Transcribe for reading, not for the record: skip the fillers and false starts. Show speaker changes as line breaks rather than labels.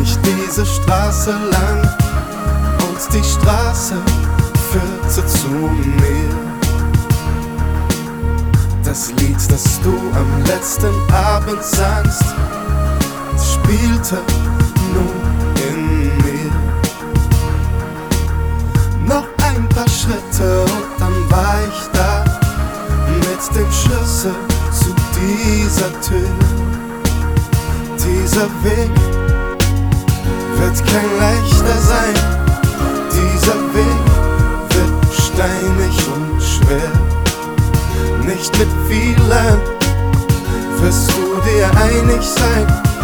ich diese Straße lang und die Straße führte zu mir. Das Lied, das du am letzten Abend sangst, spielte nur in mir. Noch ein paar Schritte und dann war ich da, mit dem Schlüssel zu dieser Tür. Dieser Weg wird kein leichter sein, dieser Weg wird steinig und schwer. Nicht mit vielen wirst du dir einig sein.